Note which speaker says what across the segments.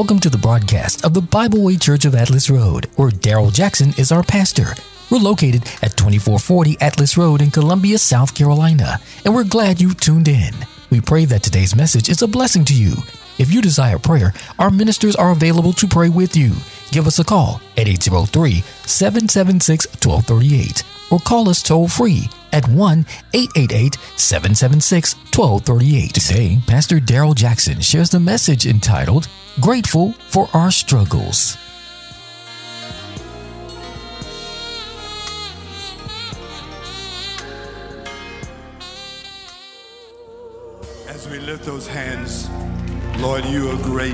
Speaker 1: Welcome to the broadcast of the Bible Way Church of Atlas Road, where Daryl Jackson is our pastor. We're located at 2440 Atlas Road in Columbia, South Carolina, and we're glad you tuned in. We pray that today's message is a blessing to you. If you desire prayer, our ministers are available to pray with you. Give us a call at 803-776-1238 or call us toll-free at 1-888-776-1238. Today, Pastor Daryl Jackson shares the message entitled, Grateful for Our Struggles.
Speaker 2: As we lift those hands, Lord, you are great.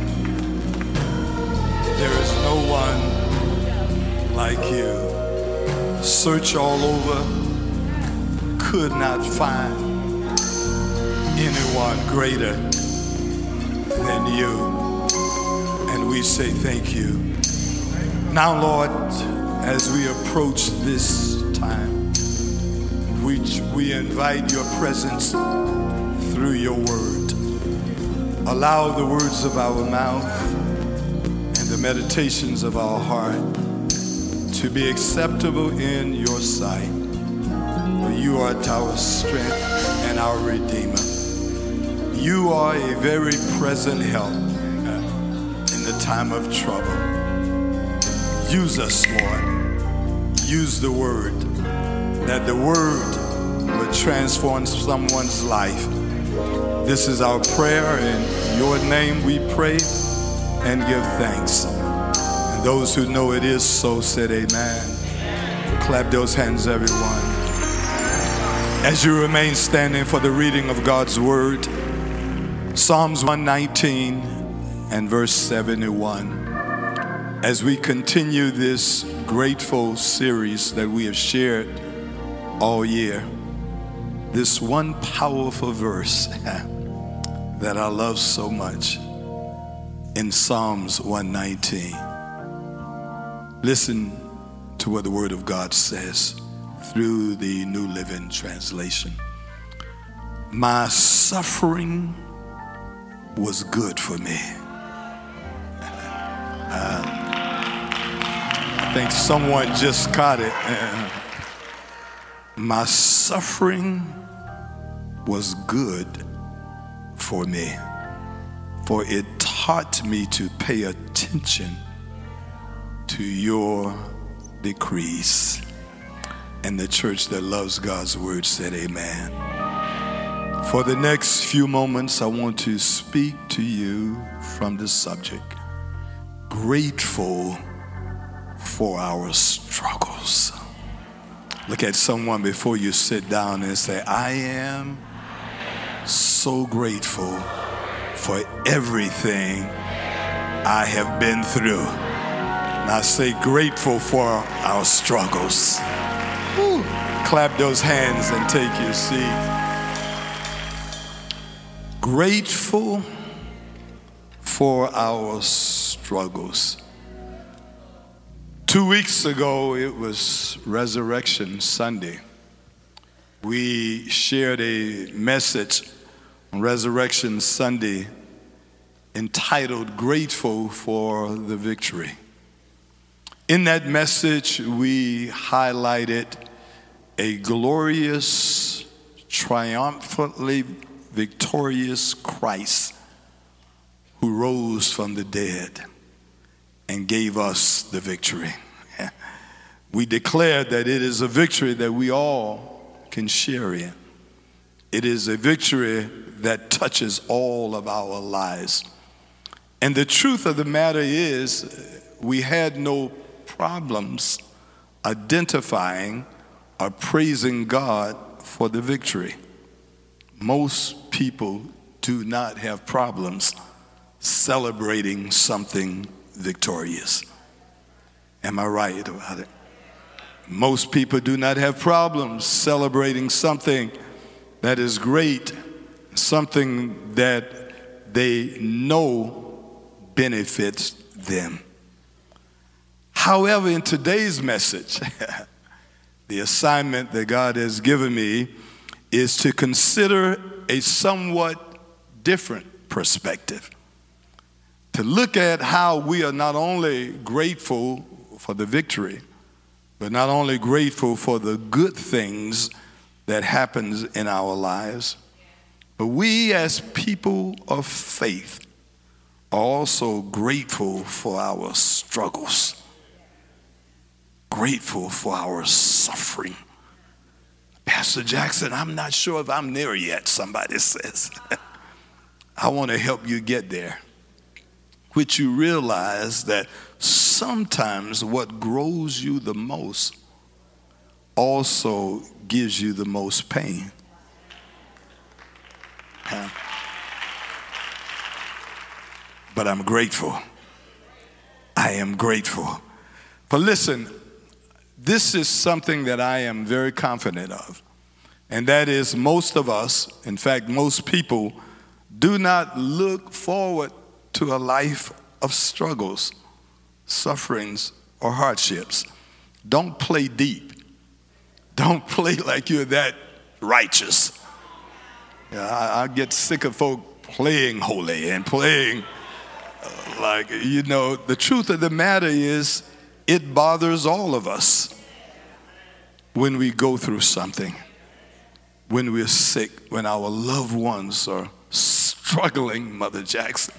Speaker 2: There is no one like you. Search all over, could not find anyone greater than you. And we say thank you. Now, Lord, as we approach this time, we invite your presence through your word. Allow the words of our mouth and the meditations of our heart to be acceptable in your sight. For you are our strength and our Redeemer. You are a very present help in the time of trouble. Use us, Lord. Use the word, that the word will transform someone's life. This is our prayer. In your name we pray and give thanks. And those who know it is so said amen. Clap those hands, everyone. As you remain standing for the reading of God's word, Psalms 119 and verse 71. As we continue this grateful series that we have shared all year, this one powerful verse that I love so much in Psalms 119. Listen to what the Word of God says through the New Living Translation. My suffering was good for me. I think someone just caught it. My suffering was good for me, for it taught me to pay attention to your decrees. And the church that loves God's word said amen. For the next few moments, I want to speak to you from the subject, grateful for our struggles. Look at someone before you sit down and say, I am so grateful for everything I have been through. Now say grateful for our struggles. Woo. Clap those hands and take your seat. Grateful for our struggles. 2 weeks ago, it was Resurrection Sunday. We shared a message on Resurrection Sunday entitled Grateful for the Victory. In that message, we highlighted a glorious, triumphantly victorious Christ who rose from the dead and gave us the victory. We declared that it is a victory that we all can share in. It is a victory that touches all of our lives. And the truth of the matter is, we had no problems identifying or praising God for the victory. Most people do not have problems celebrating something victorious. Am I right about it? Most people do not have problems celebrating something that is great, something that they know benefits them. However, in today's message, the assignment that God has given me is to consider a somewhat different perspective. to look at how we are not only grateful for the victory, but not only grateful for the good things that happens in our lives, but we as people of faith are also grateful for our struggles, grateful for our suffering. Pastor Jackson, I'm not sure if I'm there yet, somebody says. I want to help you get there. Which you realize that sometimes what grows you the most also gives you the most pain. But I'm grateful. I am grateful. But listen, this is something that I am very confident of. And that is most of us, in fact, most people, do not look forward to a life of struggles, sufferings, or hardships. Don't play deep. Don't play like you're that righteous. I get sick of folk playing holy and playing the truth of the matter is it bothers all of us when we go through something, when we're sick, when our loved ones are struggling, Mother Jackson.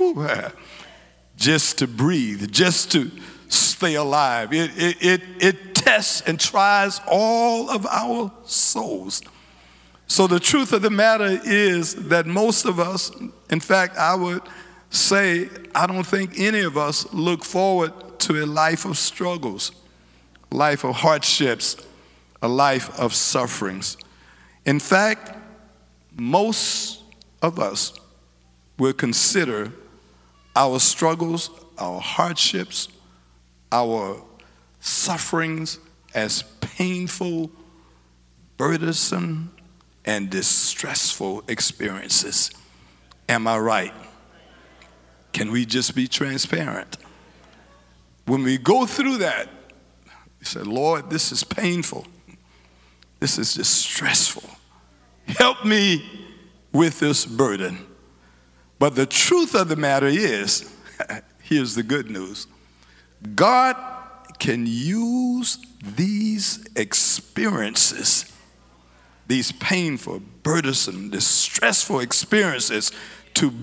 Speaker 2: Just to breathe, just to stay alive. It tests and tries all of our souls. So the truth of the matter is that most of us, in fact, I would say, I don't think any of us look forward to a life of struggles, a life of hardships, a life of sufferings. In fact, most of us will consider our struggles, our hardships, our sufferings as painful, burdensome, and distressful experiences. Am I right? Can we just be transparent? When we go through that, we say, Lord, this is painful. This is distressful. Help me with this burden. But the truth of the matter is, here's the good news. God can use these experiences, these painful, burdensome, distressful experiences to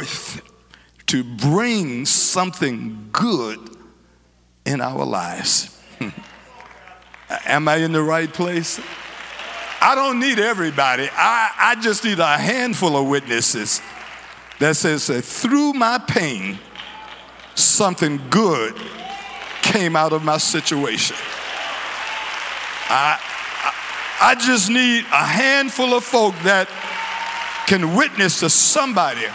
Speaker 2: bring something good in our lives. Am I in the right place? I don't need everybody. I just need a handful of witnesses that says that through my pain, something good came out of my situation. I just need a handful of folk that can witness to somebody.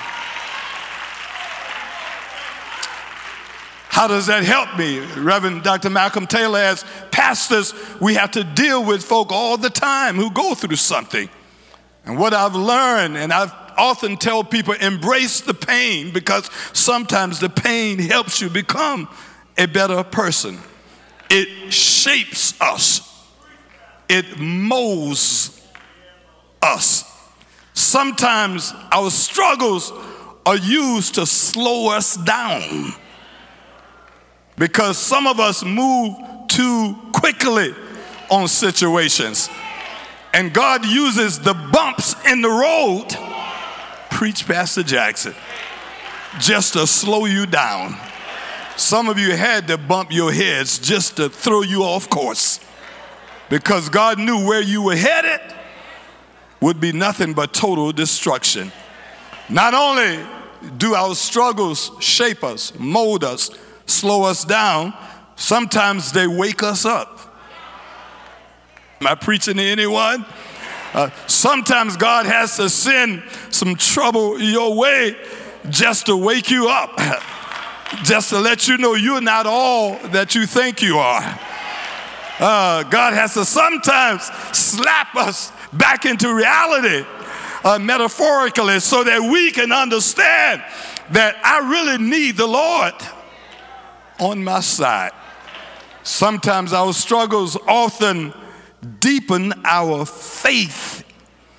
Speaker 2: How does that help me? Reverend Dr. Malcolm Taylor, as pastors, we have to deal with folk all the time who go through something. And what I've learned, and I've often tell people, embrace the pain, because sometimes the pain helps you become a better person. It shapes us. It molds us. Sometimes our struggles are used to slow us down, because some of us move too quickly on situations. And God uses the bumps in the road, preach Pastor Jackson, just to slow you down. Some of you had to bump your heads just to throw you off course, because God knew where you were headed would be nothing but total destruction. Not only do our struggles shape us, mold us, slow us down, sometimes they wake us up. Am I preaching to anyone? Sometimes God has to send some trouble your way just to wake you up, just to let you know you're not all that you think you are. God has to sometimes slap us back into reality, metaphorically, so that we can understand that I really need the Lord on my side. Sometimes our struggles often deepen our faith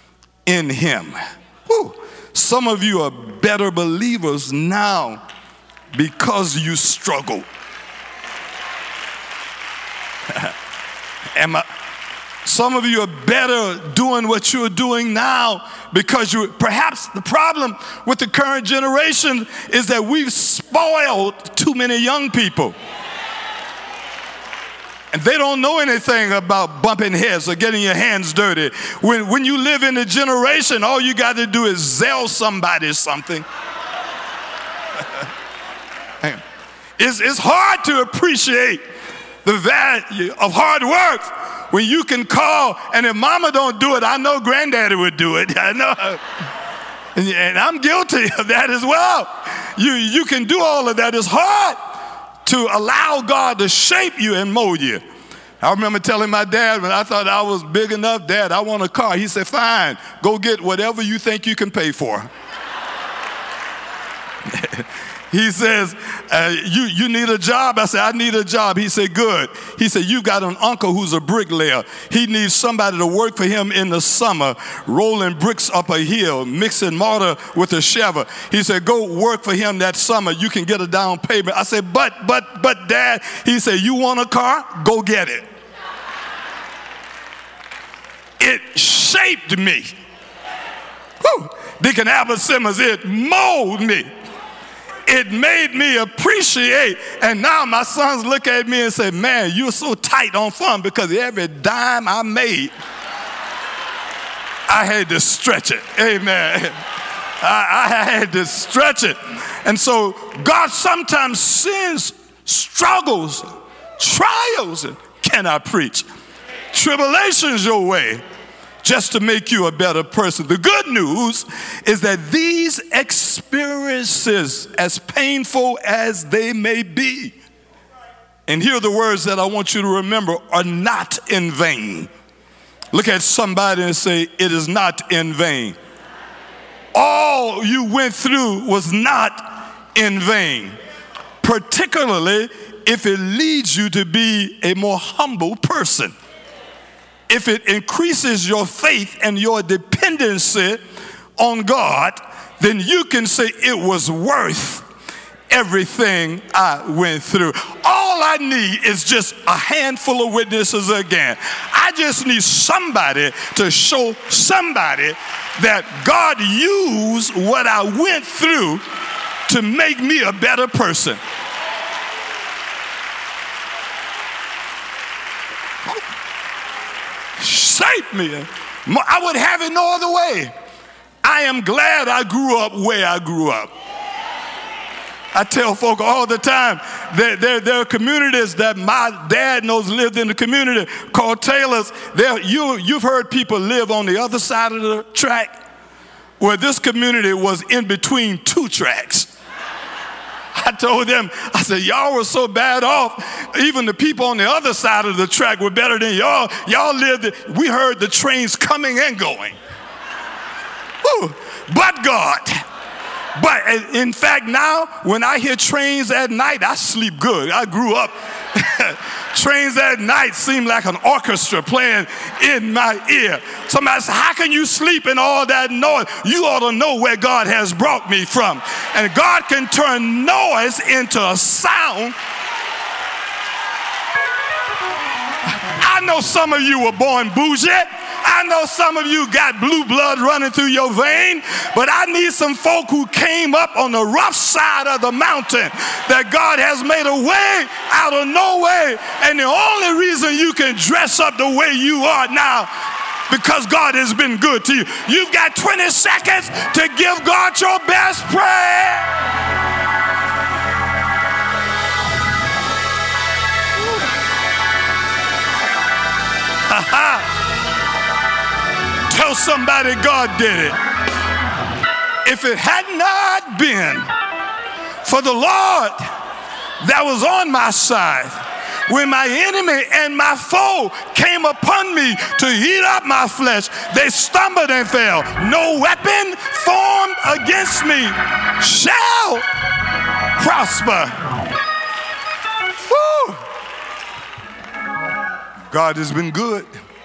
Speaker 2: in Him. Whew. Some of you are better believers now because you struggled. Some of you are better doing what you're doing now because perhaps the problem with the current generation is that we've spoiled too many young people. And they don't know anything about bumping heads or getting your hands dirty. When you live in a generation, all you got to do is sell somebody something. It's hard to appreciate the value of hard work when you can call, and if mama don't do it, I know granddaddy would do it. I know. And I'm guilty of that as well. You can do all of that. It's hard to allow God to shape you and mold you. I remember telling my dad when I thought I was big enough, Dad, I want a car. He said, fine, go get whatever you think you can pay for. He says, you need a job? I said, I need a job. He said, good. He said, you got an uncle who's a bricklayer. He needs somebody to work for him in the summer, rolling bricks up a hill, mixing mortar with a shovel. He said, go work for him that summer. You can get a down payment. I said, but Dad, he said, you want a car? Go get it. It shaped me. Whew. Deacon Albert Simmons, it molded me. It made me appreciate, and now my sons look at me and say, man, you're so tight on fun, because every dime I made, I had to stretch it. Amen. I had to stretch it. And so God sometimes sends struggles, trials, and can I preach? Tribulations your way, just to make you a better person. The good news is that these experiences, as painful as they may be, and here are the words that I want you to remember, are not in vain. Look at somebody and say, it is not in vain. All you went through was not in vain, particularly if it leads you to be a more humble person. If it increases your faith and your dependency on God, then you can say it was worth everything I went through. All I need is just a handful of witnesses again. I just need somebody to show somebody that God used what I went through to make me a better person. Shape me. I would have it no other way. I am glad I grew up where I grew up. I tell folk all the time that there are communities that my dad knows lived in the community called Taylor's. You've heard people live on the other side of the track, where this community was in between two tracks. I told them, I said, y'all were so bad off. Even the people on the other side of the track were better than y'all. Y'all lived, we heard the trains coming and going. Whew. But God. But in fact, now when I hear trains at night, I sleep good. I grew up. Trains at night seem like an orchestra playing in my ear. Somebody said, how can you sleep in all that noise? You ought to know where God has brought me from. And God can turn noise into a sound. I know some of you were born bougie. I know some of you got blue blood running through your vein, but I need some folk who came up on the rough side of the mountain, that God has made a way out of no way. And the only reason you can dress up the way you are now, because God has been good to you. You've got 20 seconds to give God your best praise. Tell somebody God did it. If it had not been for the Lord that was on my side, when my enemy and my foe came upon me to eat up my flesh, they stumbled and fell. No weapon formed against me shall prosper. Woo. God has been good.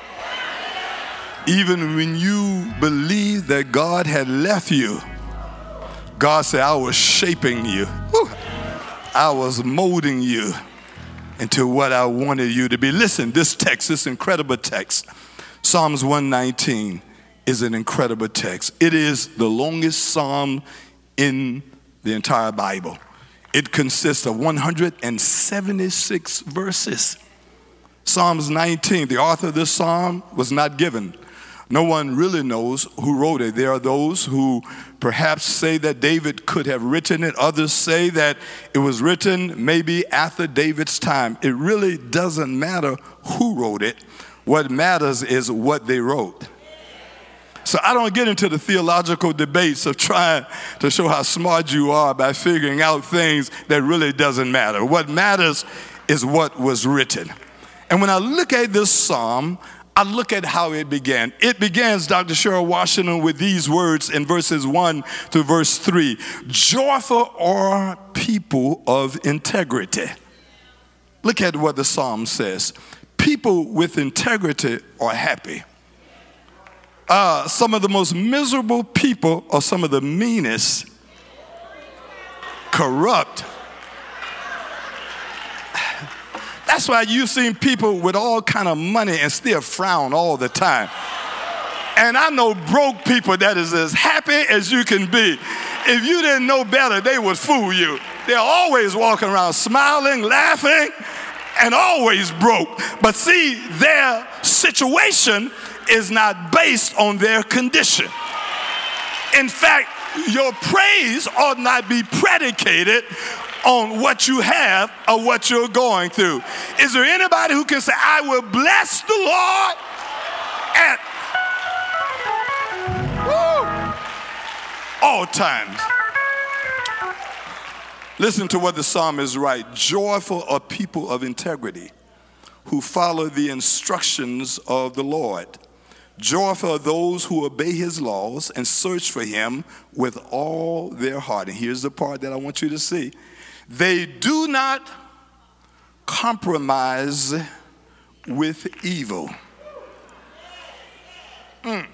Speaker 2: Even when you believed that God had left you, God said, I was shaping you. Whew. I was molding you into what I wanted you to be. Listen, this text, this incredible text, Psalms 119, is an incredible text. It is the longest psalm in the entire Bible. It consists of 176 verses. Psalms 19, the author of this psalm was not given. No one really knows who wrote it. There are those who perhaps say that David could have written it. Others say that it was written maybe after David's time. It really doesn't matter who wrote it. What matters is what they wrote. So I don't get into the theological debates of trying to show how smart you are by figuring out things that really doesn't matter. What matters is what was written. And when I look at this psalm, I look at how it began. It begins, Dr. Cheryl Washington, with these words in verses 1 to verse 3. Joyful are people of integrity. Look at what the psalm says. People with integrity are happy. Some of the most miserable people are some of the meanest, corrupt. That's why you've seen people with all kind of money and still frown all the time. And I know broke people that is as happy as you can be. If you didn't know better, they would fool you. They're always walking around smiling, laughing, and always broke. But see, their situation is not based on their condition. In fact, your praise ought not be predicated on what you have or what you're going through. Is there anybody who can say, I will bless the Lord at all times? Listen to what the psalmist writes. Joyful are people of integrity who follow the instructions of the Lord. Joyful are those who obey his laws and search for him with all their heart. And here's the part that I want you to see. They do not compromise with evil. Can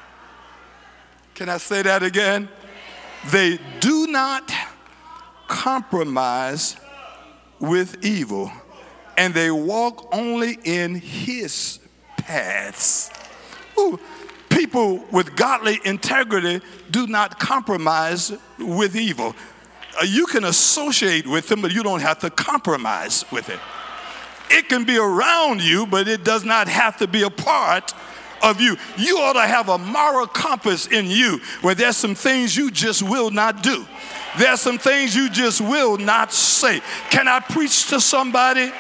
Speaker 2: I say that again? They do not compromise with evil, and they walk only in his paths. Ooh, people with godly integrity do not compromise with evil. You can associate with them, but you don't have to compromise with it. It can be around you, but it does not have to be a part of you. You ought to have a moral compass in you where there's some things you just will not do. There's some things you just will not say. Can I preach to somebody?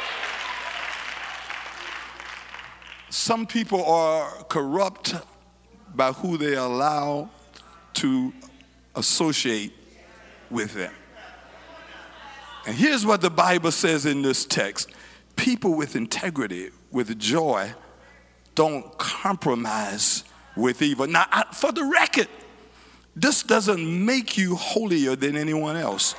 Speaker 2: Some people are corrupt by who they allow to associate with them. And here's what the Bible says in this text. People with integrity, with joy, don't compromise with evil. Now, for the record, this doesn't make you holier than anyone else.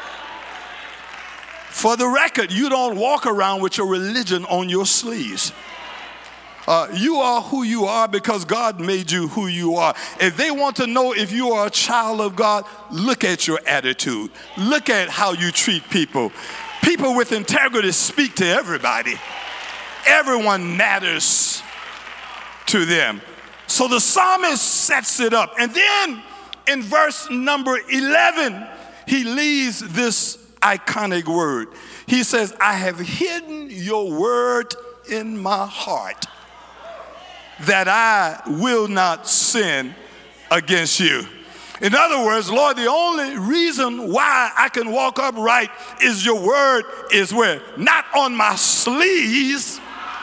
Speaker 2: For the record, you don't walk around with your religion on your sleeves. You are who you are because God made you who you are. If they want to know if you are a child of God, look at your attitude. Look at how you treat people. People with integrity speak to everybody. Everyone matters to them. So the psalmist sets it up. And then in verse number 11, he leaves this iconic word. He says, I have hidden your word in my heart, that I will not sin against you. In other words, Lord, the only reason why I can walk upright is your word is where? Not on my sleeves,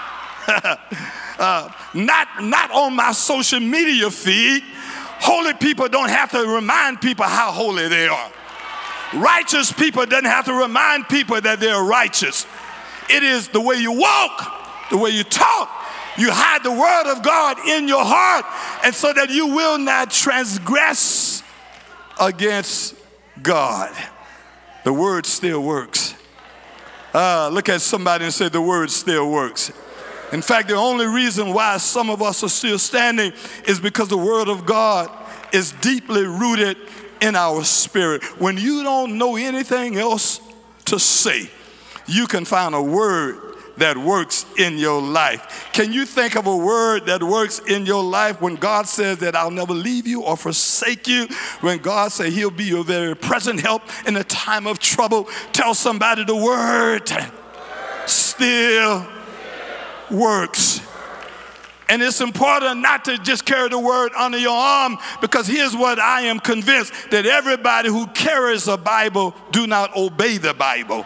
Speaker 2: not on my social media feed. Holy people don't have to remind people how holy they are. Righteous people don't have to remind people that they're righteous. It is the way you walk, the way you talk. You hide the word of God in your heart, and so that you will not transgress against God. The word still works. Look at somebody and say, the word still works. In fact, the only reason why some of us are still standing is because the word of God is deeply rooted in our spirit. When you don't know anything else to say, you can find a word that works in your life. Can you think of a word that works in your life when God says that I'll never leave you or forsake you? When God says he'll be your very present help in a time of trouble. Tell somebody the word still works. And it's important not to just carry the word under your arm, because here's what I am convinced, that everybody who carries a Bible do not obey the Bible.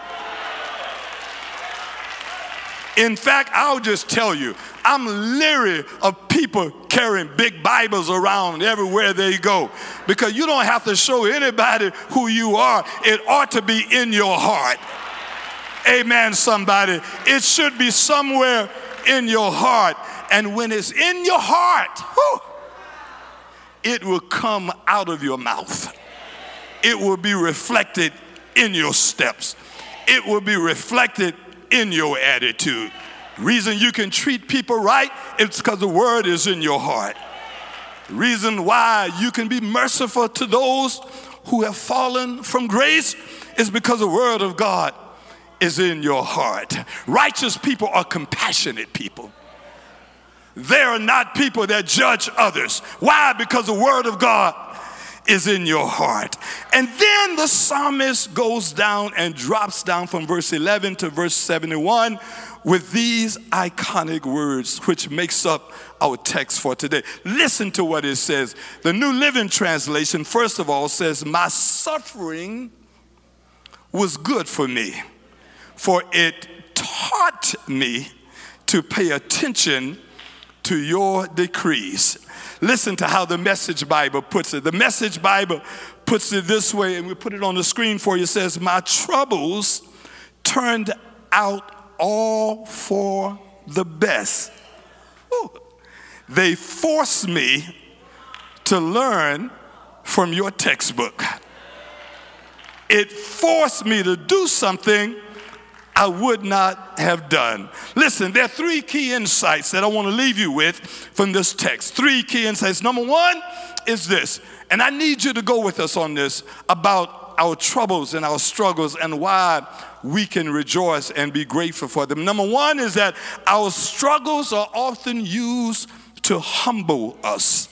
Speaker 2: In fact, I'll just tell you, I'm leery of people carrying big Bibles around everywhere they go, because you don't have to show anybody who you are. It ought to be in your heart. Amen, somebody. It should be somewhere in your heart. And when it's in your heart, it will come out of your mouth. It will be reflected in your steps. It will be reflected in your attitude. Reason you can treat people right, it's because the word is in your heart. Reason why you can be merciful to those who have fallen from grace is because the word of God is in your heart. Righteous people are compassionate people. They are not people that judge others. Why? Because the word of God is in your heart. And then the psalmist goes down and drops down from verse 11 to verse 71 with these iconic words, which makes up our text for today. Listen to what it says. The New Living Translation, first of all, says, my suffering was good for me, for it taught me to pay attention to your decrees. Listen to how the Message Bible puts it. The Message Bible puts it this way, and we put it on the screen for you. It says, my troubles turned out all for the best. Ooh. They forced me to learn from your textbook. It forced me to do something I would not have done. Listen, there are three key insights that I want to leave you with from this text. Three key insights. Number one is this, and I need you to go with us on this, about our troubles and our struggles and why we can rejoice and be grateful for them. Number one is that our struggles are often used to humble us.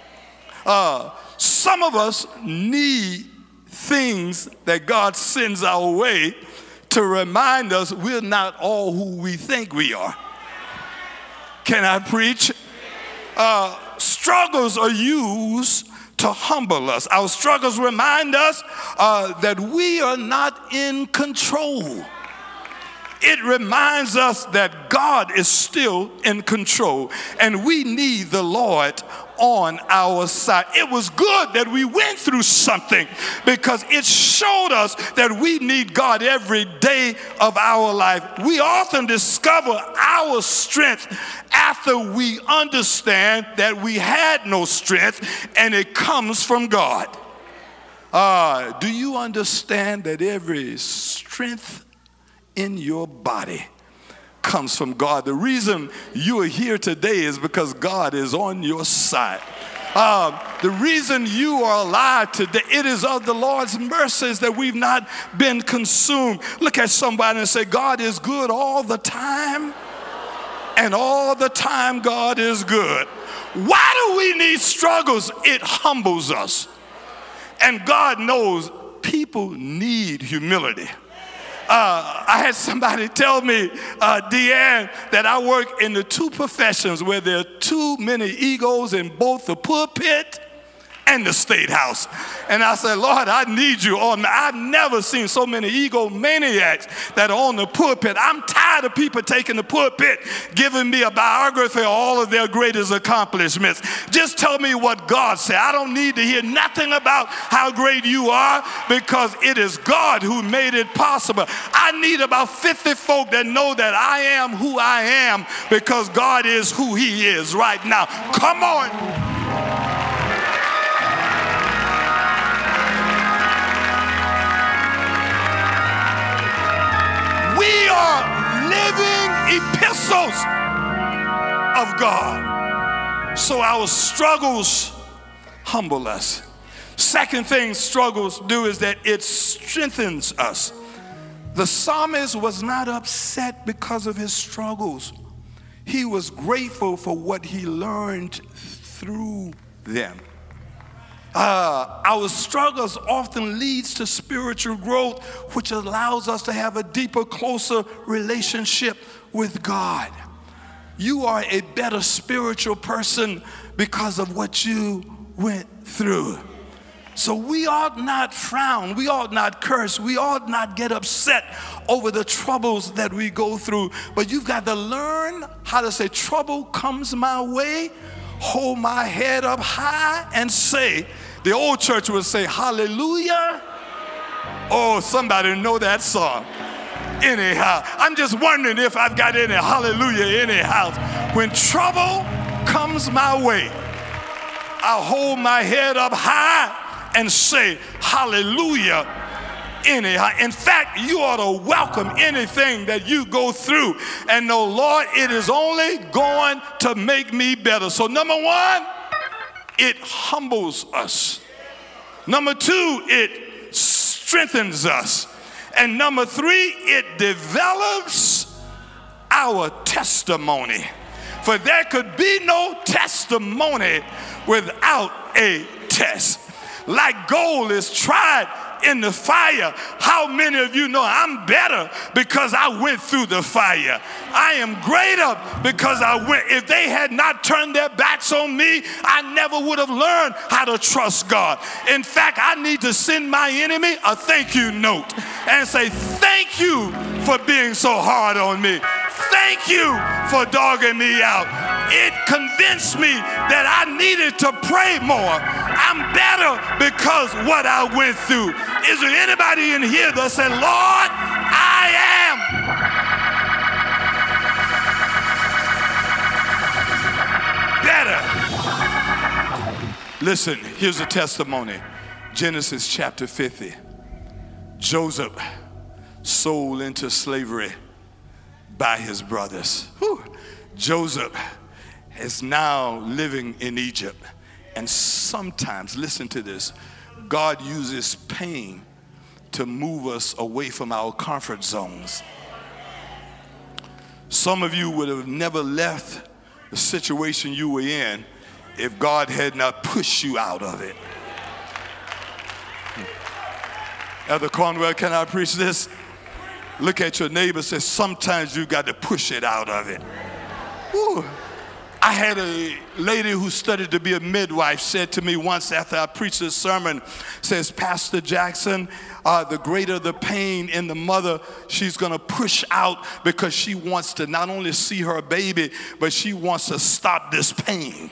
Speaker 2: Some of us need things that God sends our way to remind us we're not all who we think we are. Can I preach? Struggles are used to humble us. Our struggles remind us that we are not in control. It reminds us that God is still in control, and we need the Lord on our side. It was good that we went through something, because it showed us that we need God every day of our life. We often discover our strength after we understand that we had no strength and it comes from God. Do you understand that every strength in your body comes from God? The reason you are here today is because God is on your side. The reason you are alive today, it is of the Lord's mercies that we've not been consumed. Look at somebody and say, God is good all the time, and all the time God is good. Why do we need struggles? It humbles us. And God knows people need humility. I had somebody tell me, Deanne, that I work in the two professions where there are too many egos in both the pulpit and the State House. And I said, Lord, I need you on. I've never seen so many egomaniacs that are on the pulpit. I'm tired of people taking the pulpit, giving me a biography of all of their greatest accomplishments. Just tell me what God said. I don't need to hear nothing about how great you are, because it is God who made it possible. I need about 50 folk that know that I am who I am because God is who he is right now. Come on. We are living epistles of God. So our struggles humble us. Second thing struggles do is that it strengthens us. The psalmist was not upset because of his struggles. He was grateful for what he learned through them. Our struggles often leads to spiritual growth, which allows us to have a deeper, closer relationship with God. You are a better spiritual person because of what you went through. So we ought not frown, we ought not curse, we ought not get upset over the troubles that we go through. But you've got to learn how to say, trouble comes my way, hold my head up high and say, the old church would say, hallelujah. Oh, somebody know that song. Anyhow, I'm just wondering if I've got any hallelujah anyhow. When trouble comes my way, I'll hold my head up high and say hallelujah anyhow. In fact, you ought to welcome anything that you go through and know, Lord, it is only going to make me better. So number one, it humbles us. Number two, it strengthens us. And number three, it develops our testimony. For there could be no testimony without a test. Like gold is tried in the fire. How many of you know I'm better because I went through the fire? I am greater because I went. If they had not turned their backs on me, I never would have learned how to trust God. In fact, I need to send my enemy a thank you note and say, thank you for being so hard on me. Thank you for dogging me out. It convinced me that I needed to pray more. I'm better because what I went through. Is there anybody in here that said, Lord, I am better? Listen, here's a testimony. Genesis chapter 50. Joseph sold into slavery by his brothers. Whew. Joseph is now living in Egypt. And sometimes, listen to this, God uses pain to move us away from our comfort zones. Some of you would have never left the situation you were in if God had not pushed you out of it. Elder Cornwell, can I preach this? Look at your neighbor and say, sometimes you got to push it out of it. Whew. I had a lady who studied to be a midwife said to me once after I preached this sermon, says, Pastor Jackson, the greater the pain in the mother, she's going to push out because she wants to not only see her baby, but she wants to stop this pain.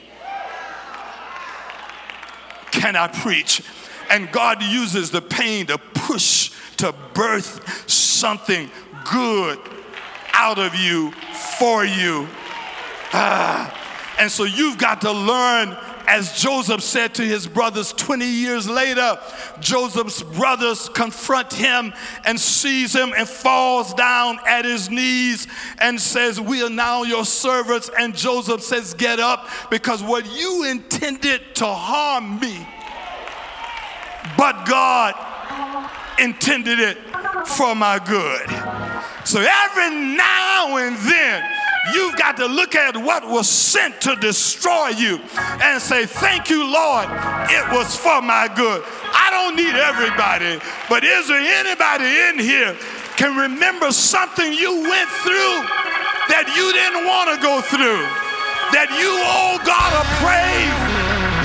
Speaker 2: Can I preach? And God uses the pain to push, to birth something good out of you, for you. And so you've got to learn, as Joseph said to his brothers 20 years later, Joseph's brothers confront him and sees him and falls down at his knees and says, we are now your servants. And Joseph says, get up, because what you intended to harm me, but God intended it for my good. So every now and then, you've got to look at what was sent to destroy you and say, thank you, Lord, it was for my good. I don't need everybody, but is there anybody in here can remember something you went through that you didn't want to go through, that you owe God a praise?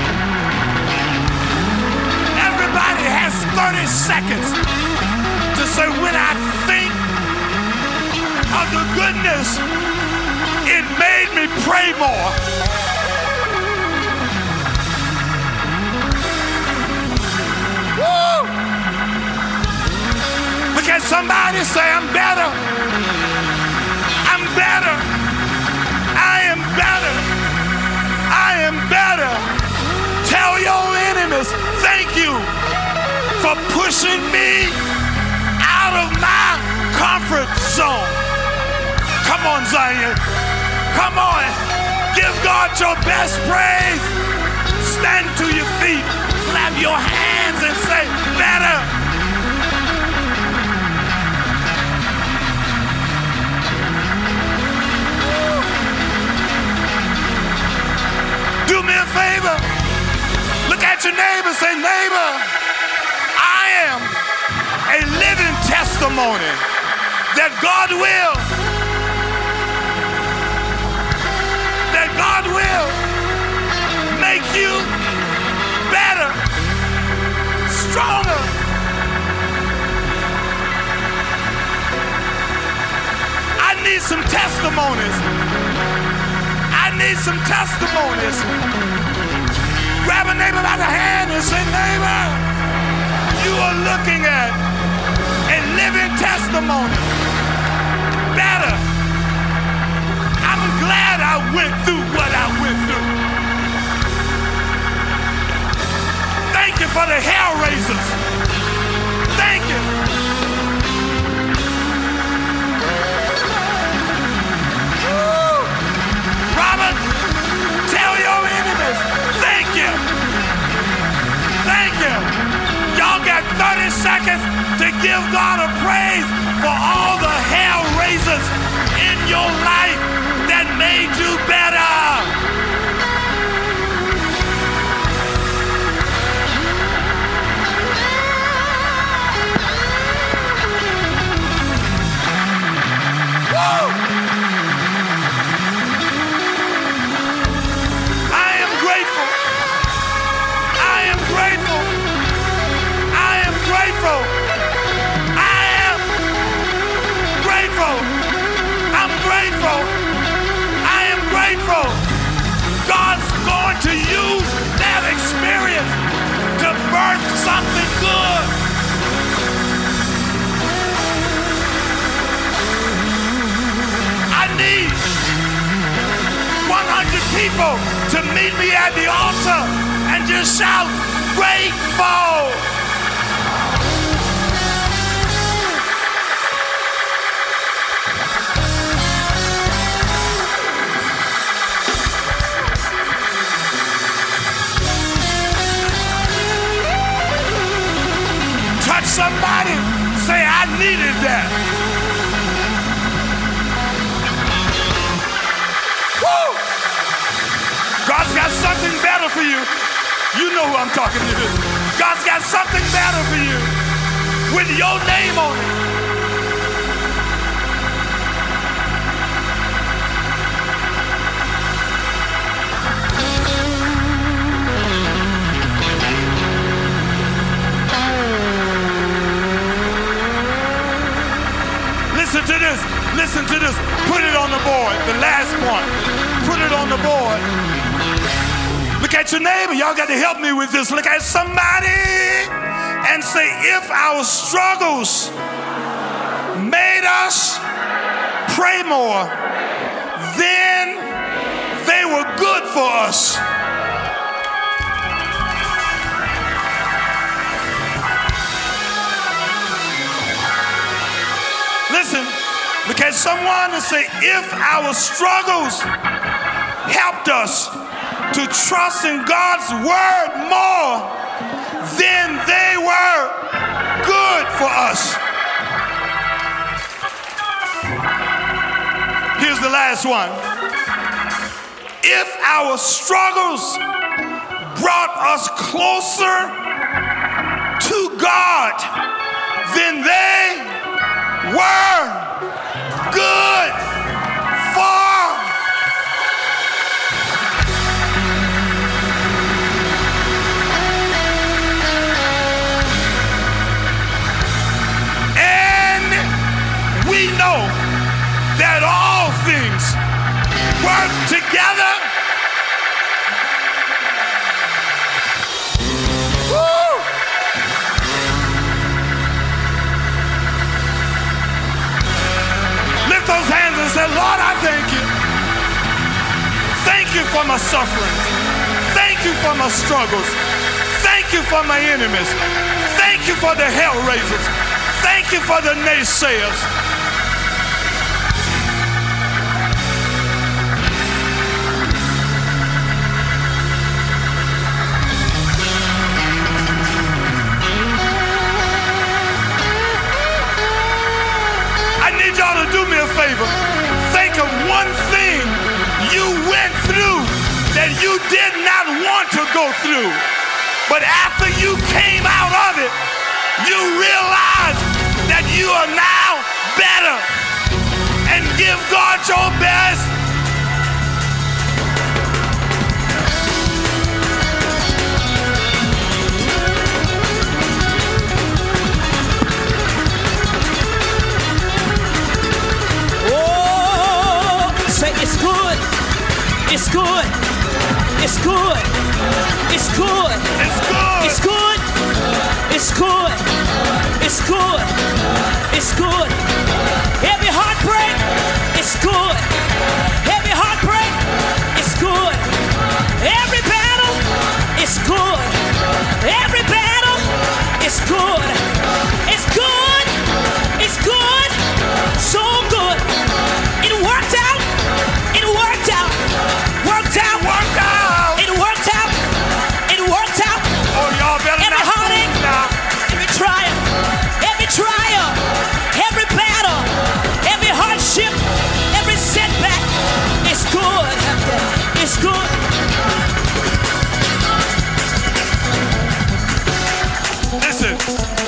Speaker 2: Everybody has 30 seconds to say, when I think of the goodness, it made me pray more. Woo! Look at somebody say, I'm better. I'm better. I am better. I am better. Tell your enemies, thank you for pushing me out of my comfort zone. Come on, Zion. Come on. Give God your best praise. Stand to your feet. Clap your hands and say, better. neighbor, say, neighbor, I am a living testimony that God will make you better, stronger. I need some testimonies. I need some testimonies. Grab a neighbor by the hand and say, neighbor, you are looking at a living testimony. Better. I'm glad I went through what I went through. Thank you for the hell raisers. Thank you. Woo. Robert, tell your enemies, thank you. Thank you. Y'all got 30 seconds to give God a praise for all the hell raisers in your life that made you better. Woo! I am grateful. I am grateful. I am grateful. I am grateful. I'm grateful. I am grateful. God's going to use that experience to birth something good. I need 100 people to meet me at the altar and just shout, grateful. Touch somebody, say, I needed that. Woo! God's got something better for you. You know who I'm talking to. God's got something better for you with your name on it. Listen to this. Listen to this. Put it on the board. The last one. Put it on the board. Look at your neighbor. Y'all got to help me with this. Look at somebody and say, if our struggles made us pray more, then they were good for us. Listen, look at someone and say, if our struggles helped us to trust in God's word more, then they were good for us. Here's the last one. If our struggles brought us closer to God, then they were good for. And we know that all things work together. Woo! Lift those hands and say, Lord, I thank you. Thank you for my suffering. Thank you for my struggles. Thank you for my enemies. Thank you for the hell raisers. Thank you for the naysayers. I need y'all to do me a favor. Think of one thing you went through that you did not want to go through, but But after you came out of it, you realize that you are now better. And give God your best.
Speaker 3: Oh, say it's good. It's good. It's good. It's good.
Speaker 2: It's good.
Speaker 3: It's good. It's good. It's good. It's good. Every heartbreak, it's good. Every heartbreak, it's good. Every battle, it's good. Every battle, it's good. It's good. It's good. So good. It worked out. It worked out. Worked out.
Speaker 2: Worked out.
Speaker 3: It worked out. It worked out.
Speaker 2: Oh, y'all better
Speaker 3: Every
Speaker 2: not
Speaker 3: heartache,
Speaker 2: move now.
Speaker 3: every trial, every battle, every hardship, every setback, it's good. It's good.
Speaker 2: Listen,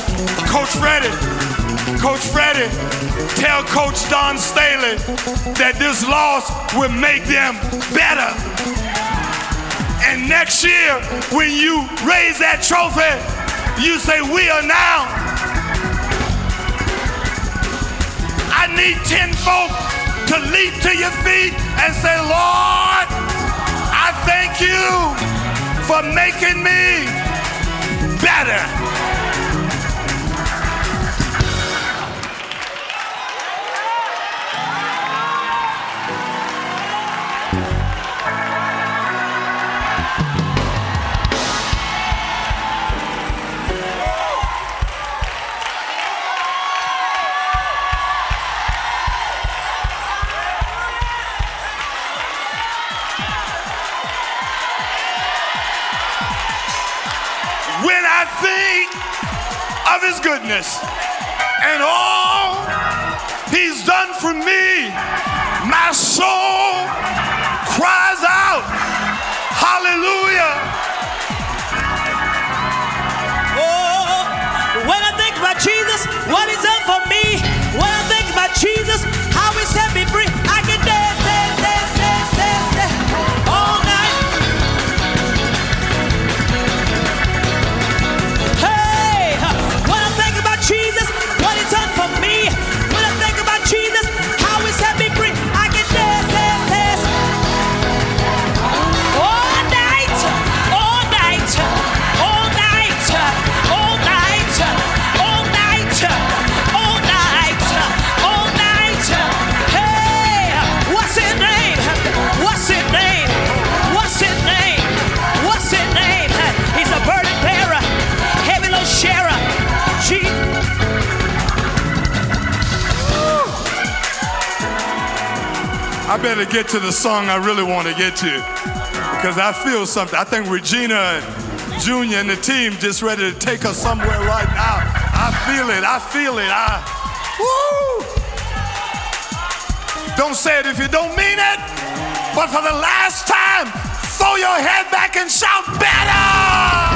Speaker 2: Coach Freddie, tell Coach Don Staley that this loss will make them better. And next year, when you raise that trophy, you say, we are now. I need 10 folk to leap to your feet and say, Lord, I thank you for making me better. When I think of his goodness and all he's done for me, my soul cries out, hallelujah.
Speaker 3: Oh, when I think about Jesus, what he's done for me, when I think about Jesus, how he set me free, I can dance, dance, dance, dance, dance, dance all night. Hey, when I think about Jesus, what he's done for me, when I think about Jesus, how he set me free, I can dance, dance, dance all night, all night, all night, all night, all night, all night, all night. Hey, what's his name? What's his name? What's his name? What's his name? He's a burden bearer, heavy load sharer.
Speaker 2: I better get to the song I really want to get to because I feel something. I think Regina and Junior and the team just ready to take us somewhere right now. I feel it. I feel it. Woo! Don't say it if you don't mean it. But for the last time, throw your head back and shout better!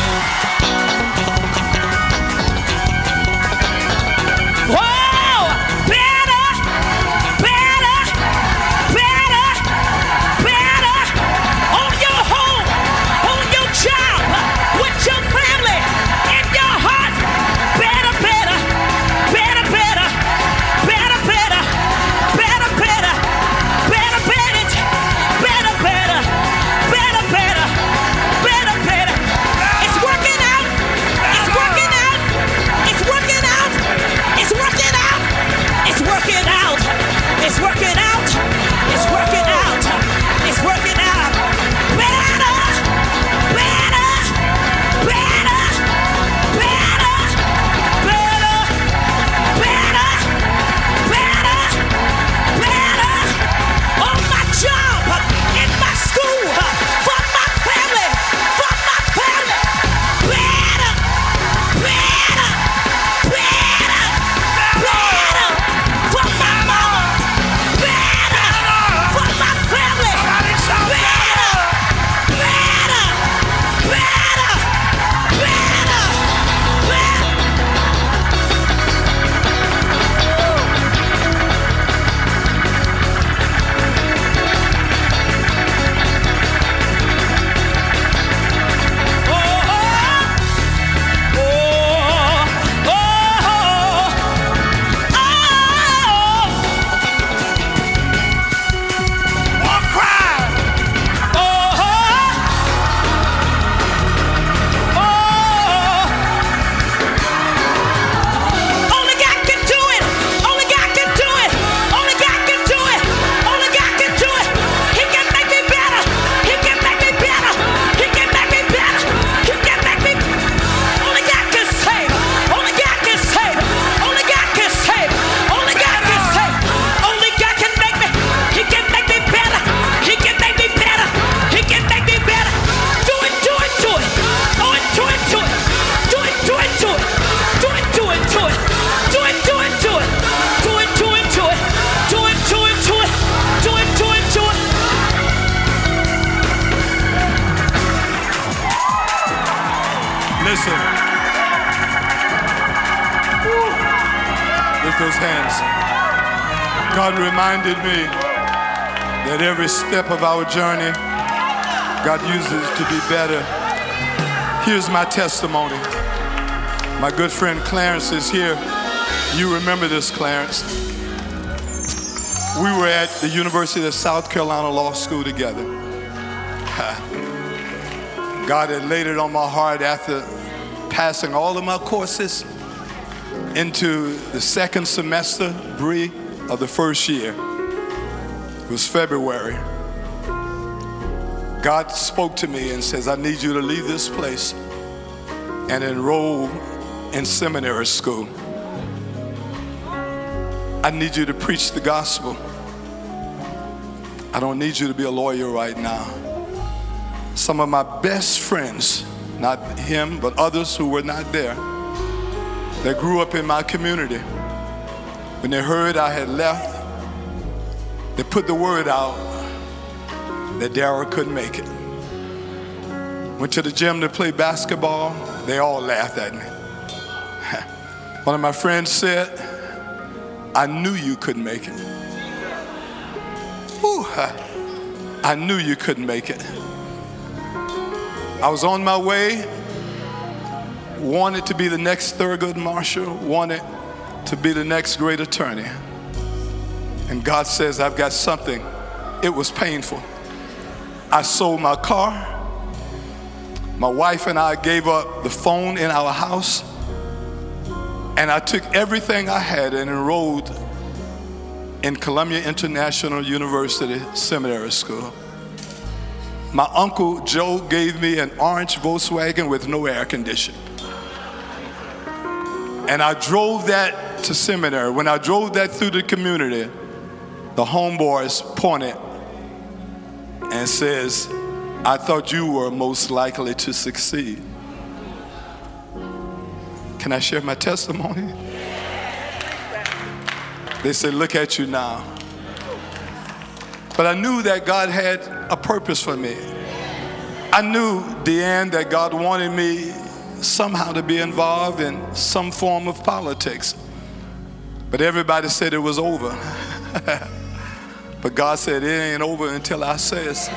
Speaker 3: Whoa! Better! Better! Better! Better! On your home, on your job, with your family, in your heart. Better, better! Better, better! Better, better! Better, better! Better, better! Better, better! Better, better! Better, better!
Speaker 2: those hands. God reminded me that every step of our journey, God uses to be better. Here's my testimony. My good friend Clarence is here. You remember this, Clarence. We were at the University of South Carolina Law School together. God had laid it on my heart after passing all of my courses into the second semester, Bree, of the first year. It was February. God spoke to me and says, I need you to leave this place and enroll in seminary school. I need you to preach the gospel. I don't need you to be a lawyer right now. Some of my best friends, not him, but others who were not there, that grew up in my community, when they heard I had left, they put the word out that Darryl couldn't make it. Went to the gym to play basketball. They all laughed at me. One of my friends said, I knew you couldn't make it. Whew, I knew you couldn't make it. I was on my way, wanted to be the next Thurgood Marshall, wanted to be the next great attorney. And God says, I've got something. It was painful. I sold my car. My wife and I gave up the phone in our house. And I took everything I had and enrolled in Columbia International University Seminary School. My Uncle Joe gave me an orange Volkswagen with no air conditioning. And I drove that to seminary. When I drove that through the community, the homeboys pointed and says, I thought you were most likely to succeed. Can I share my testimony? They said, look at you now. But I knew that God had a purpose for me. I knew, Deanne, that God wanted me somehow to be involved in some form of politics. But everybody said it was over. But God said it ain't over until I says.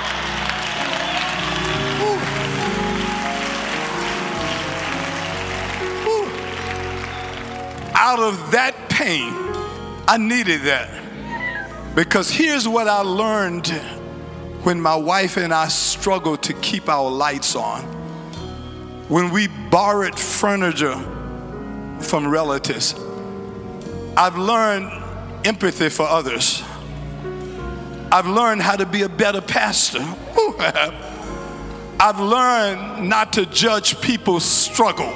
Speaker 2: Out of that pain, I needed that. Because here's what I learned when my wife and I struggled to keep our lights on. When we borrowed furniture from relatives, I've learned empathy for others. I've learned how to be a better pastor. I've learned not to judge people's struggle.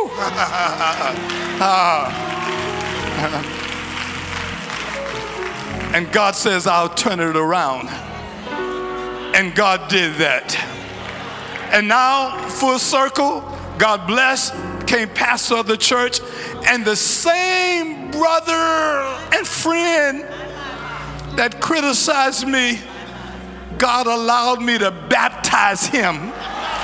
Speaker 2: And God says, I'll turn it around. And God did that. And now, full circle, God bless, became pastor of the church. And the same brother and friend that criticized me, God allowed me to baptize him.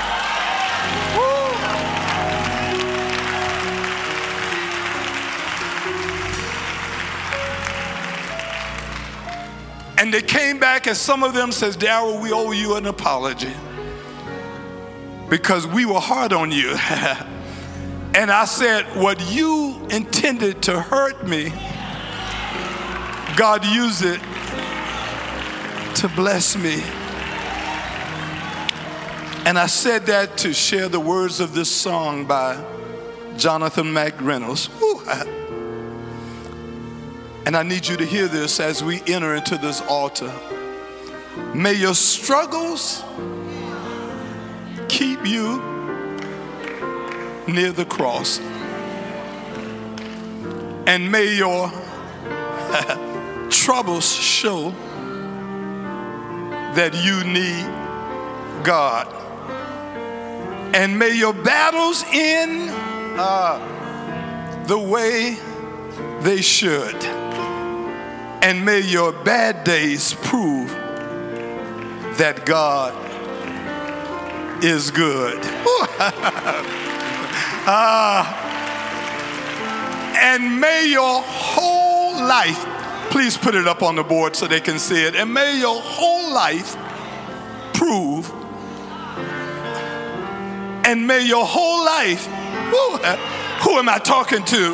Speaker 2: And they came back, and some of them says, Darryl, we owe you an apology because we were hard on you. And I said, what you intended to hurt me, God used it to bless me. And I said that to share the words of this song by Jonathan McReynolds. And I need you to hear this as we enter into this altar. May your struggles keep you near the cross. And may your troubles show that you need God. And may your battles end the way they should. And may your bad days prove that God is good. And And may your whole life, please put it up on the board so they can see it. And may your whole life prove, and may your whole life, who am I talking to?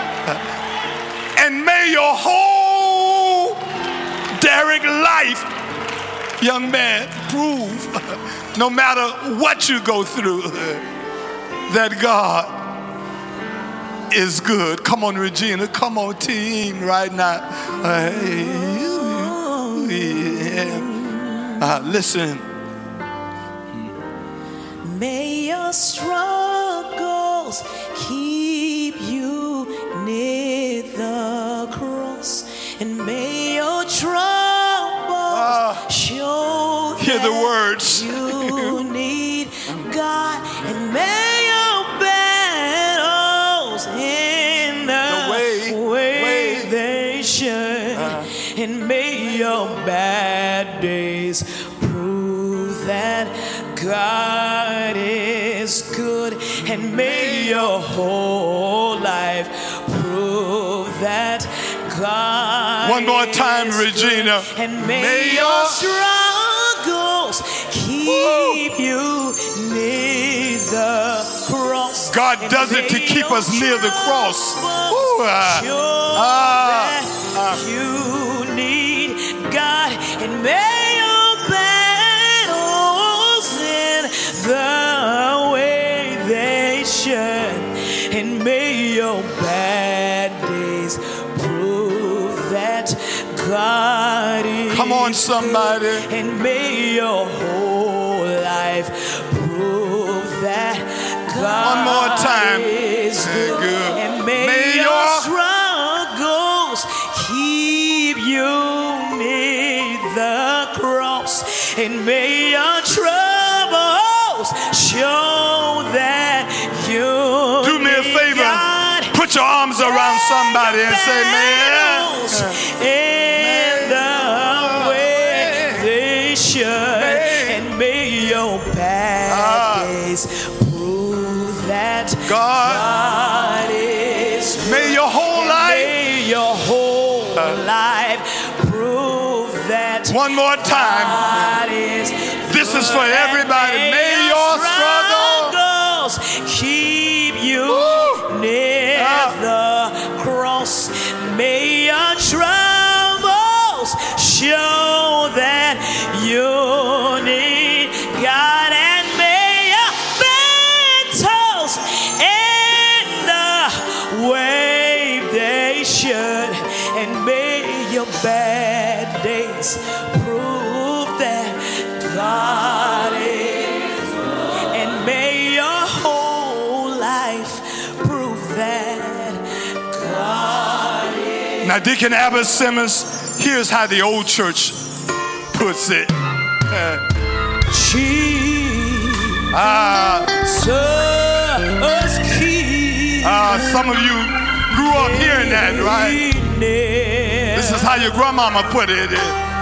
Speaker 2: And may your whole Derek life, young man, prove, no matter what you go through, that God is good. Come on, Regina. Come on, team, right now. Listen.
Speaker 3: May your struggles keep you near the cross, and may your troubles show
Speaker 2: hear the words.
Speaker 3: You need God, and may your battles in the way they should, and may your bad days prove that God is good, and may your whole life prove that God
Speaker 2: one more time,
Speaker 3: is
Speaker 2: Regina.
Speaker 3: good, and may your struggles keep you near the cross.
Speaker 2: God does it to keep us near the cross.
Speaker 3: You need God, and may your battles in the way they should, and may your bad days prove that God is
Speaker 2: come on, somebody.
Speaker 3: good, and may your whole life prove that God
Speaker 2: one more time
Speaker 3: is good. And may your struggles keep you near the cross, and may your troubles show that you
Speaker 2: do me a favor,
Speaker 3: God.
Speaker 2: Put your arms around somebody and say, man,
Speaker 3: in the way they should, and may your bad days prove that God is good.
Speaker 2: May your whole life,
Speaker 3: may your whole life prove that
Speaker 2: one more time,
Speaker 3: God is
Speaker 2: this is for everybody. May your
Speaker 3: struggles keep you near the cross. May your troubles show that you need God, and may your battles end the way they should, and may your bad days prove that God is good, and may your whole life prove that God is.
Speaker 2: Now, Deacon Abbott Simmons, here's how the old church puts it. Some of you grew up hearing that, right? This is how your grandmama put it.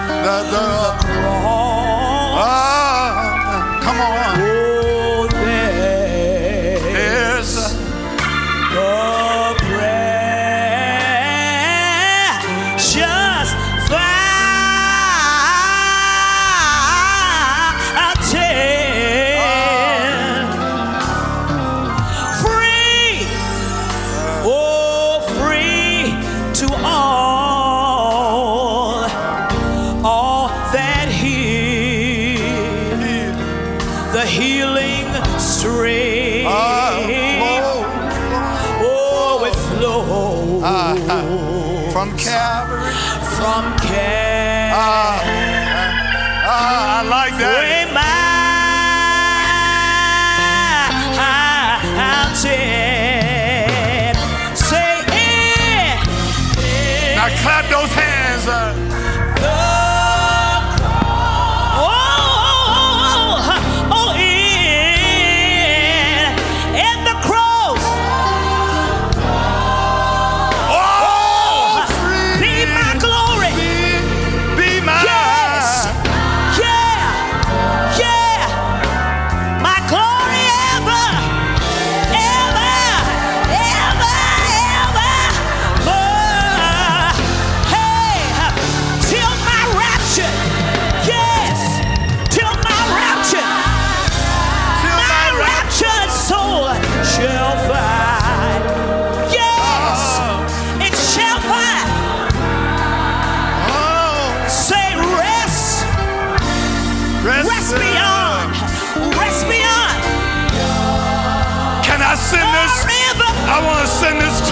Speaker 2: Come on. There's a
Speaker 3: precious free to all that hear the healing stream. It flows
Speaker 2: from Calvary. I like that. Now clap those hands.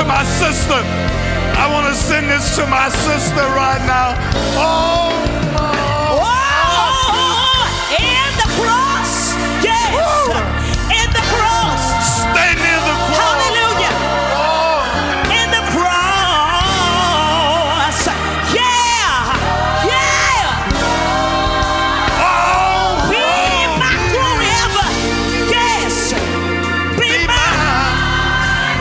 Speaker 2: my sister. I want to send this to my sister right now. Oh,
Speaker 3: in the cross. Yes. In the cross.
Speaker 2: Stay near the cross.
Speaker 3: Hallelujah. In the cross. Yeah. Be my glory ever. Yes. Be mine.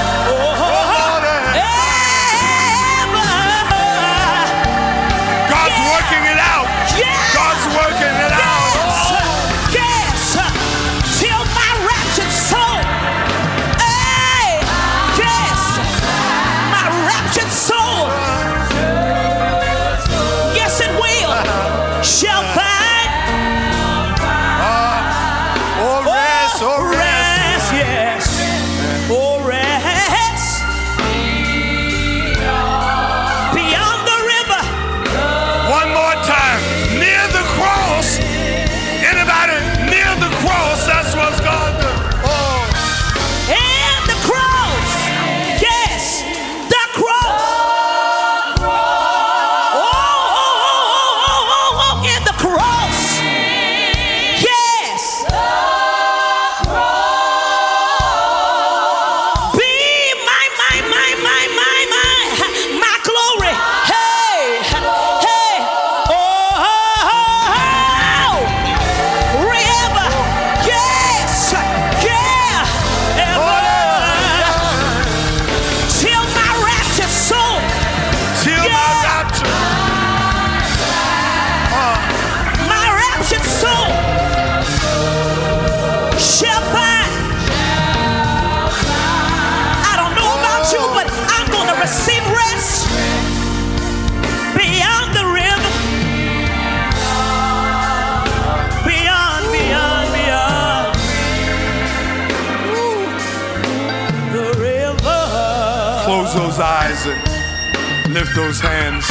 Speaker 2: God's working it out. God's working it out.
Speaker 3: Yes. Till my raptured soul. Hey. Yes. My raptured soul. Yes, it will. Shall find.
Speaker 2: Oh, rest.
Speaker 3: Yes. Oh, rest. Beyond the river.
Speaker 2: One more time. Near the cross. Anybody near the cross? That's what's God do.
Speaker 3: And the cross. Yes. The cross. In the cross. Yes. Be my glory. Hey. River. Yes. Yeah. Ever. Till my raptured soul.
Speaker 2: Till my rapture.
Speaker 3: My raptured soul shall find. I don't know about you, but I'm going to receive rest beyond the river. Beyond. Ooh, the river.
Speaker 2: Close those eyes and lift those hands.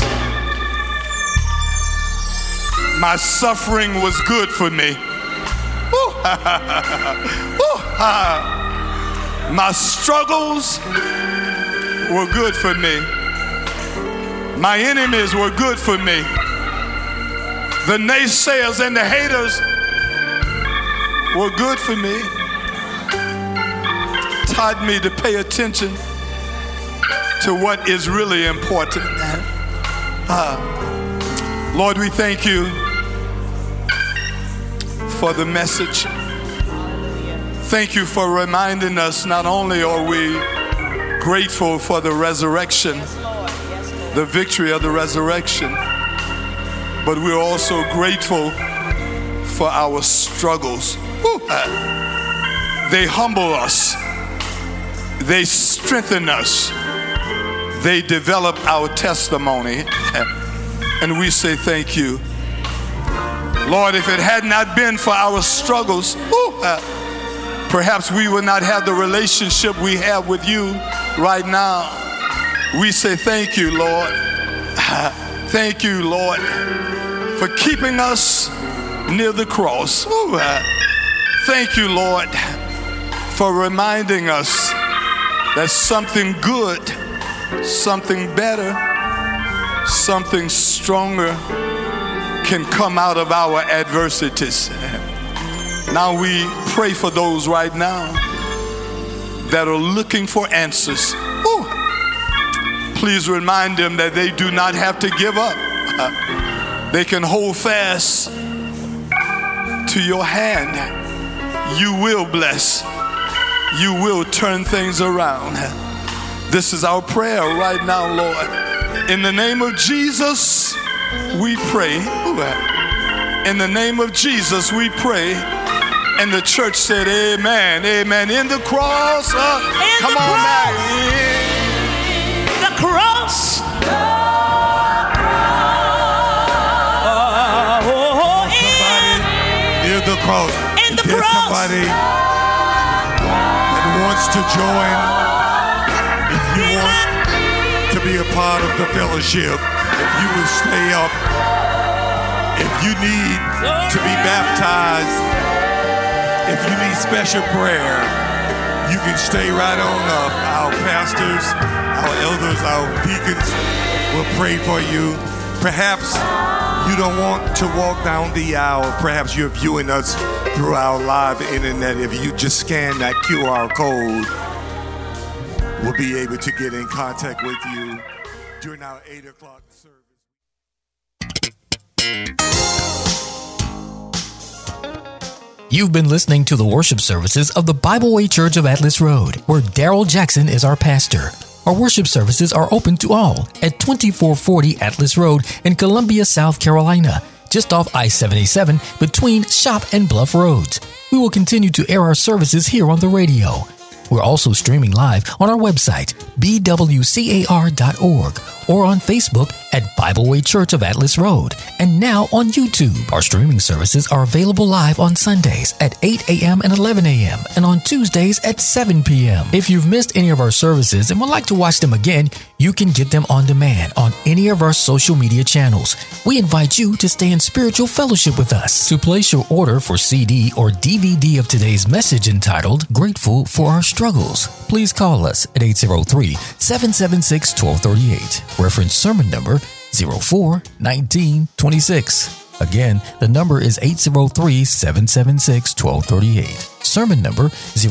Speaker 2: My suffering was good for me. Woo. Woo. My struggles were good for me. My enemies were good for me. The naysayers and the haters were good for me. Taught me to pay attention to what is really important. Lord, we thank you for the message. Thank you for reminding us not only are we grateful for the resurrection, the victory of the resurrection, but we're also grateful for our struggles. Woo. They humble us. They strengthen us. They develop our testimony. And we say thank you. Lord, if it had not been for our struggles, perhaps we would not have the relationship we have with you right now. We say thank you, Lord. Thank you, Lord, for keeping us near the cross. Thank you, Lord, for reminding us that something good, something better, something stronger can come out of our adversities. Now we pray for those right now that are looking for answers. Please remind them that they do not have to give up. They can hold fast to your hand. You will bless. You will turn things around. This is our prayer right now, Lord. In the name of Jesus, we pray. In the name of Jesus, we pray. And the church said, amen, amen. In the cross, come on back.
Speaker 3: The cross.
Speaker 4: Near the cross.
Speaker 3: In the
Speaker 4: There's
Speaker 3: cross.
Speaker 4: somebody that wants to join. If you want to be a part of the fellowship, if you will stay up, if you need to be baptized, if you need special prayer, you can stay right on up. Our pastors, our elders, our deacons will pray for you. Perhaps you don't want to walk down the aisle. Perhaps you're viewing us through our live internet. If you just scan that QR code, we'll be able to get in contact with you during our 8 o'clock service.
Speaker 1: You've been listening to the worship services of the Bible Way Church of Atlas Road, where Daryl Jackson is our pastor. Our worship services are open to all at 2440 Atlas Road in Columbia, South Carolina, just off I-77 between Shop and Bluff Roads. We will continue to air our services here on the radio. We're also streaming live on our website, bwcar.org, or on Facebook at Bible Way Church of Atlas Road, and now on YouTube. Our streaming services are available live on Sundays at 8 a.m. and 11 a.m. and on Tuesdays at 7 p.m. If you've missed any of our services and would like to watch them again, you can get them on demand on any of our social media channels. We invite you to stay in spiritual fellowship with us. To place your order for CD or DVD of today's message entitled Grateful for Our Struggles, please call us at 803-776-1238. Reference sermon number 04-1926. Again, the number is 803-776-1238. Sermon number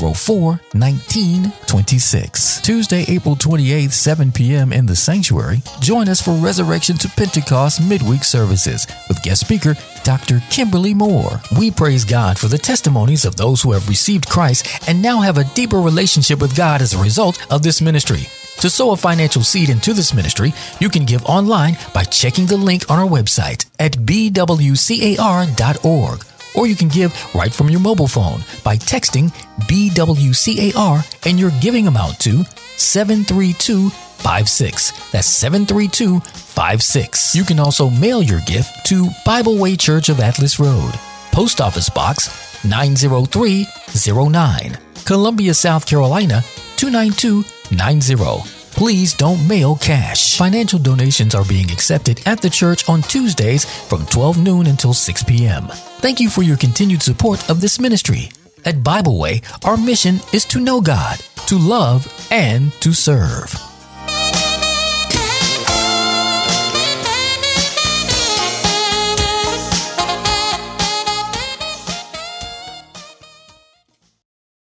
Speaker 1: 04-1926. Tuesday, April 28th, 7 p.m. in the sanctuary. Join us for Resurrection to Pentecost midweek services with guest speaker Dr. Kimberly Moore. We praise God for the testimonies of those who have received Christ and now have a deeper relationship with God as a result of this ministry. To sow a financial seed into this ministry, you can give online by checking the link on our website at bwcar.org, or you can give right from your mobile phone by texting BWCAR and your giving amount to 73256. That's 73256. You can also mail your gift to Bible Way Church of Atlas Road, Post Office Box 90309, Columbia, South Carolina 29290. Please don't mail cash. Financial donations are being accepted at the church on Tuesdays from 12 noon until 6 p.m. Thank you for your continued support of this ministry. At Bible Way, our mission is to know God, to love, and to serve.